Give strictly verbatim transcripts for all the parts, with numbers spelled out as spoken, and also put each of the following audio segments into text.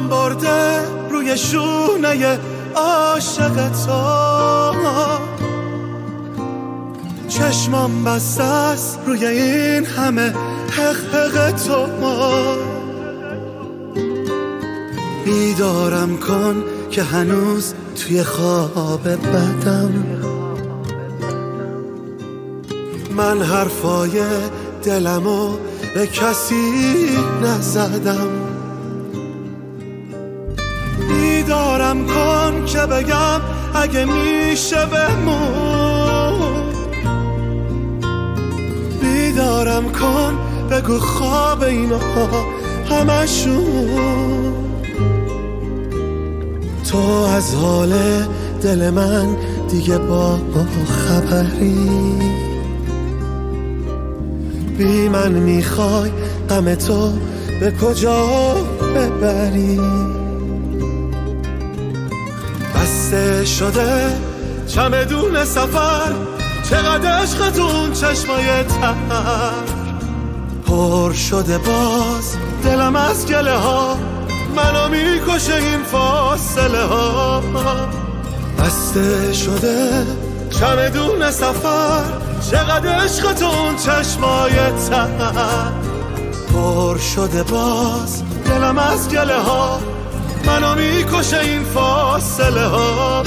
پام برده روی شونه عاشق تو، چشمام بسته است روی این همه حق حق تو. بیدارم کن که هنوز توی خواب بدم، من حرفای دلمو به کسی نزدم. بیدارم کن که بگم اگه میشه بمون، بیدارم کن بگو خواب اینا همشون. تو از حال دل من دیگه با خبری، بی من میخوای غم تو به کجا ببری. بسته شده چمدون سفر، چقدر عشقتون چشمای تر، پر شده باز دلم از گله ها، منو میکشه این فاصله ها. بسته شده چمدون سفر، چقدر عشقتون چشمای تر، پر شده باز دلم از گله ها، منو میکشه این فاصله ها.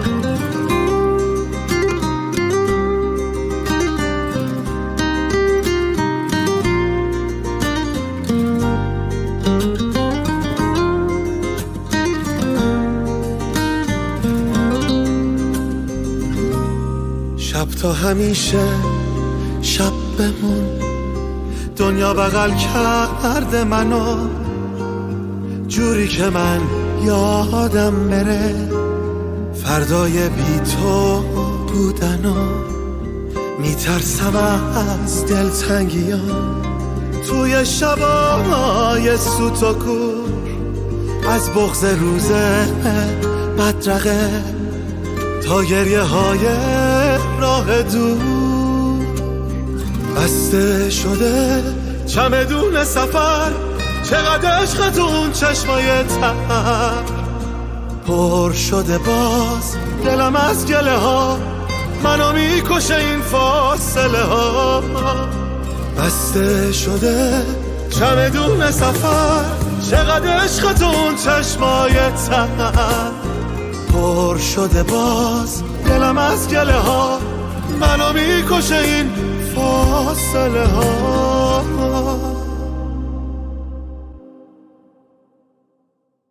شب تا همیشه شب بمون، دنیا بغل کرده منو، جوری که من یادم بره فردای بی تو بودنو. میترسم از دلتنگیام توی شبای سوت و کور، از بغض روز بدرقه تا گریه های راه دور. بسته شده چمدون سفر، چقدر عشقتون چشمای تر، پر شده باز دلم از گله ها، منو میکشه این فاصله ها. بسته شده چمدون سفر، چقدر عشقتون چشمای تر، پر شده باز دلم از گله ها، منو میکشه این فاصله ها.